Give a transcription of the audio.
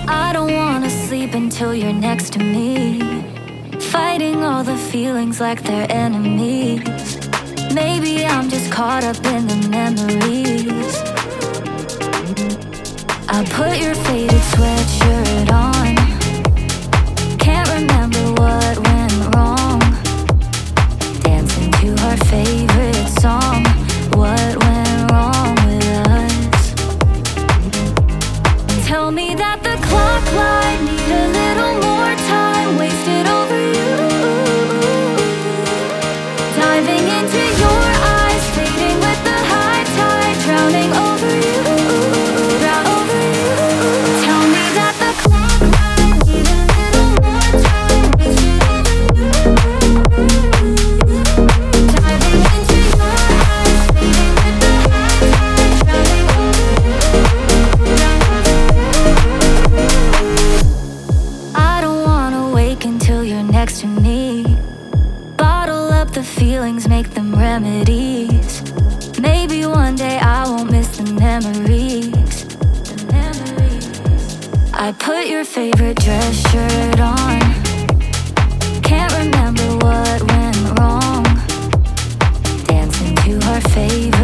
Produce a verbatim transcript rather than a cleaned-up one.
I don't wanna sleep until you're next to me, fighting all the feelings like they're enemies. Maybe I'm just caught up in the memories. I put your faded sweatshirt on, can't remember what went wrong. Dancing to our favorite song, what went wrong with us? Tell me that the clock light need a little more time wasted over you. Diving into your eyes, fading with the high tide, drowning over you, drown over you. Tell me that the clock light need a little more time wasted over you. Diving into your eyes, fading with the high tide, drowning over you, drown over you. I don't wanna wake until you're next to me. Bottle up the feelings, make them remedies. Maybe one day I won't miss the memories. The memories. I put your favorite dress shirt on, can't remember what went wrong. Dancing to our favorite